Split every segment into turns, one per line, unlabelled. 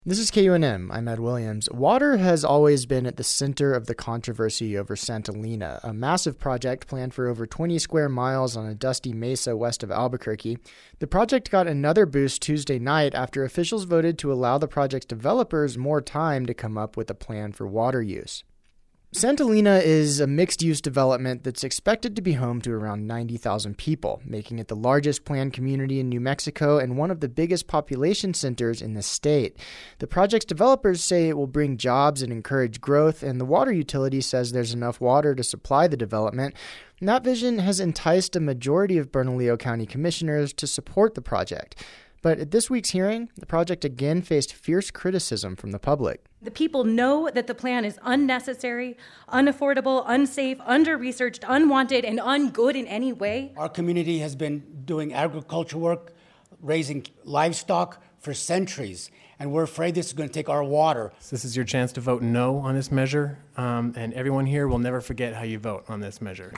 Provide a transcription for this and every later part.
This is KUNM. I'm Ed Williams. Water has always been at the center of the controversy over Santa Lena, a massive project planned for over 20 square miles on a dusty mesa west of Albuquerque. The project got another boost Tuesday night after officials voted to allow the project's developers more time to come up with a plan for water use. Santa Lena is a mixed-use development that's expected to be home to around 90,000 people, making it the largest planned community in New Mexico and one of the biggest population centers in the state. The project's developers say it will bring jobs and encourage growth, and the water utility says there's enough water to supply the development. And that vision has enticed a majority of Bernalillo County commissioners to support the project. But at this week's hearing, the project again faced fierce criticism from the public.
The people know that the plan is unnecessary, unaffordable, unsafe, under-researched, unwanted, and ungood in any way.
Our community has been doing agriculture work, raising livestock for centuries, and we're afraid this is going to take our water.
This is your chance to vote no on this measure, and everyone here will never forget how you vote on this measure.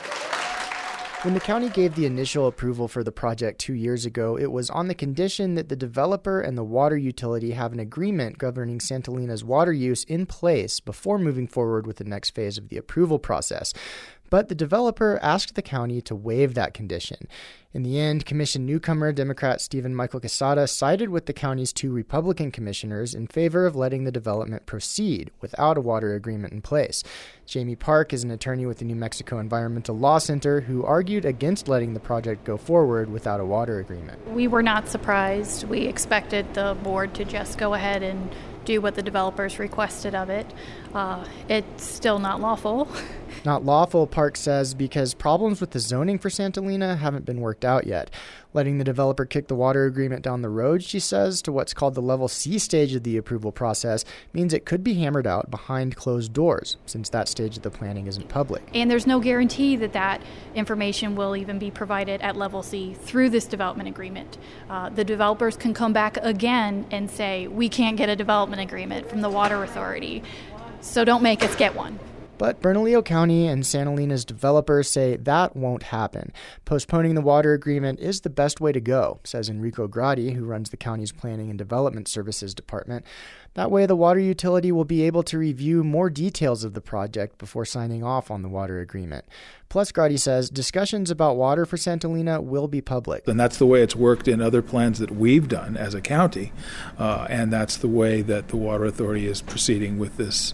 When the county gave the initial approval for the project 2 years ago, it was on the condition that the developer and the water utility have an agreement governing Santa Lena's water use in place before moving forward with the next phase of the approval process. But the developer asked the county to waive that condition. In the end, Commission newcomer Democrat Stephen Michael Quesada sided with the county's two Republican commissioners in favor of letting the development proceed without a water agreement in place. Jamie Park is an attorney with the New Mexico Environmental Law Center who argued against letting the project go forward without a water agreement.
We were not surprised. We expected the board to just go ahead and do what the developers requested of it. It's still not lawful.
Not lawful, Park says, because problems with the zoning for Santa Lena haven't been worked out yet. Letting the developer kick the water agreement down the road, she says, to what's called the Level C stage of the approval process means it could be hammered out behind closed doors, since that stage of the planning isn't public.
And there's no guarantee that that information will even be provided at Level C through this development agreement. The developers can come back again and say, we can't get a development agreement from the Water Authority, so don't make us get one.
But Bernalillo County and Santa Lena's developers say that won't happen. Postponing the water agreement is the best way to go, says Enrico Gradi, who runs the county's Planning and Development Services Department. That way, the water utility will be able to review more details of the project before signing off on the water agreement. Plus, Gradi says discussions about water for Santa Lena will be public.
And that's the way it's worked in other plans that we've done as a county, and that's the way that the Water Authority is proceeding with this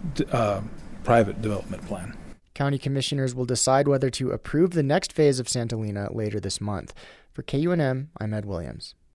private development plan.
County commissioners will decide whether to approve the next phase of Santa Lena later this month. For KUNM, I'm Ed Williams.